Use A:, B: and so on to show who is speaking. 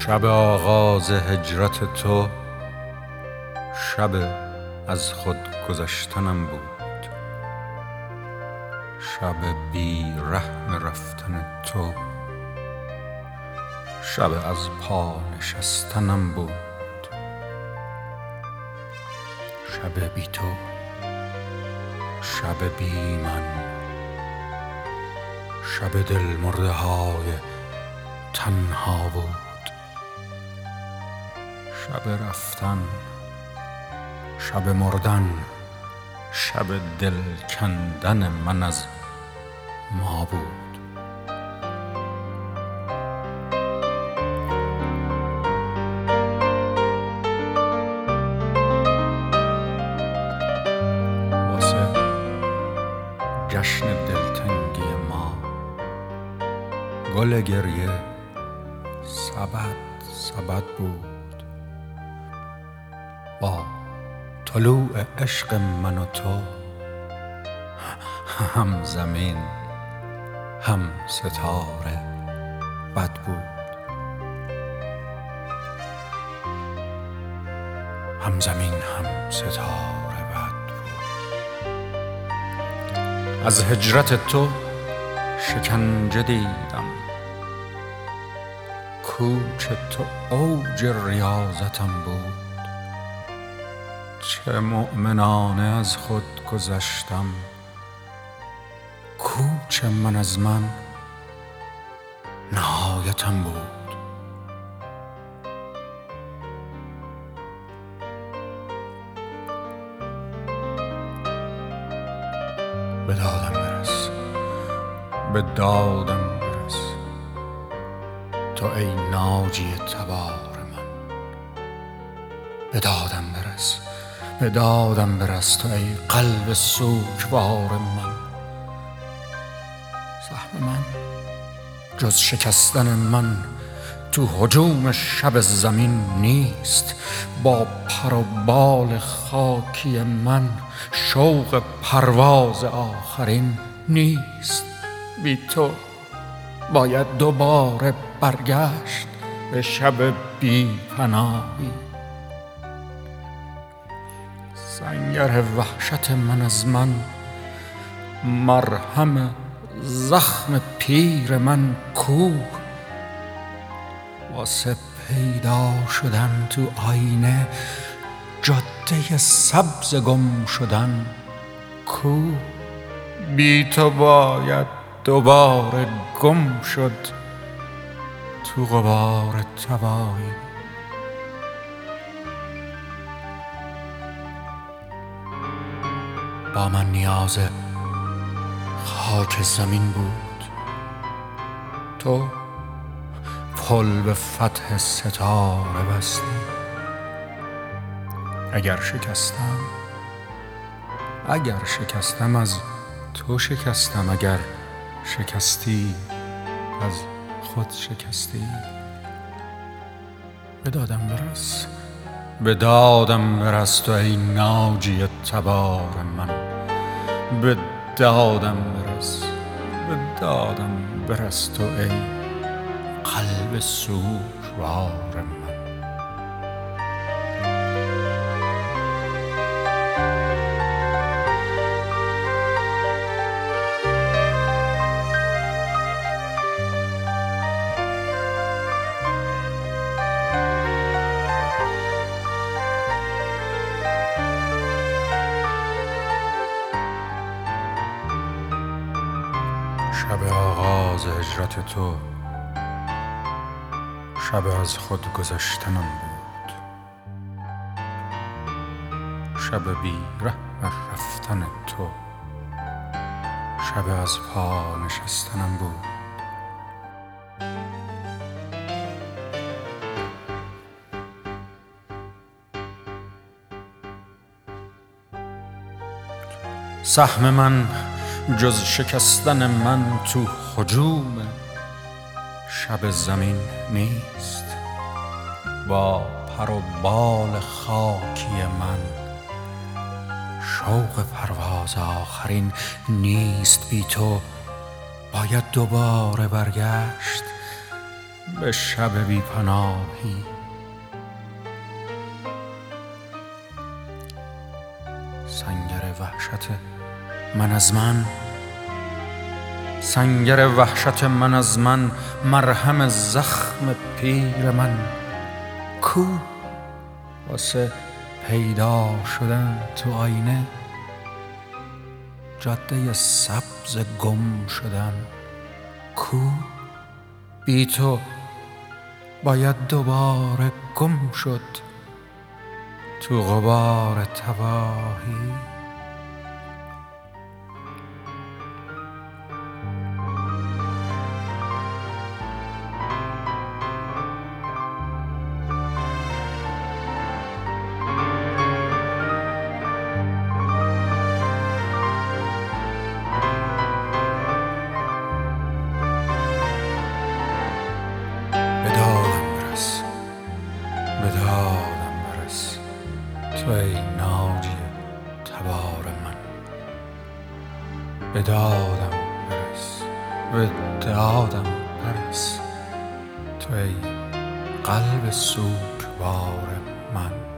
A: شب آغاز هجرت تو، شب از خود گذشتنم بود. شب بی رحم رفتن تو، شب از پا نشستنم بود. شب بی تو، شب بی من، شب دل مرده های تنها بود. شب رفتن، شب مردن، شب دل کندن من از ما بود. واسه جشن دلتنگی ما گل گریه سبد بود. با طلوع عشق من و تو، هم زمین هم ستاره بد بود. هم زمین هم ستاره بد بود. از هجرت تو شکنجه دیدم، کوچ تو اوج ریاضتم بود. چه مؤمنانه از خود گذشتم، کوچ من از من نهایتم بود. به دادم برس، به دادم برس تو ای ناجی تبار من. به دادم برس، به دادم برس تو ای قلب سوگوار من. سهم من جز شکستن من تو هجوم شب زمین نیست. با پر و بال خاکی من شوق پرواز آخرین نیست. بی تو باید دوباره برگشت به شب بی پناهی. سنگر وحشت من از من، مرهم زخم پیر من کو؟ واسه پیدا شدن تو آینه جاده سبز گم شدن کو؟ بی تو باید دوباره گم شد تو غبار تباهی. با من نیاز خاک زمین بود، تو پل به فتح ستاره بستی. اگر شکستم از تو شکستم، اگر شکستی از خود شکستی. به دادم برس تو ای ناجی تبار من. به دادم برس تو ای قلب سوگوار من. شب آغاز هجرت تو، شب از خود گذشتنم بود. شب بی رحم رفتن تو، شب از پا نشستنم بود. سهم من جز شکستن من تو هجوم شب زمین نیست. با پر و بال خاکی من شوق پرواز آخرین نیست. بی تو باید دوباره برگشت به شب بی پناهی. سنگر وحشت من از من، سنگر وحشت من از من، مرهم زخم پیر من کو؟ واسه پیدا شدن تو آینه، جاده سبز گم شدن کو؟ بی تو باید دوباره گم شد تو غبار تباهی. به دادم برس تو ای ناجی تبار من. به دادم برس، به دادم برس تو ای قلب سوگوار من.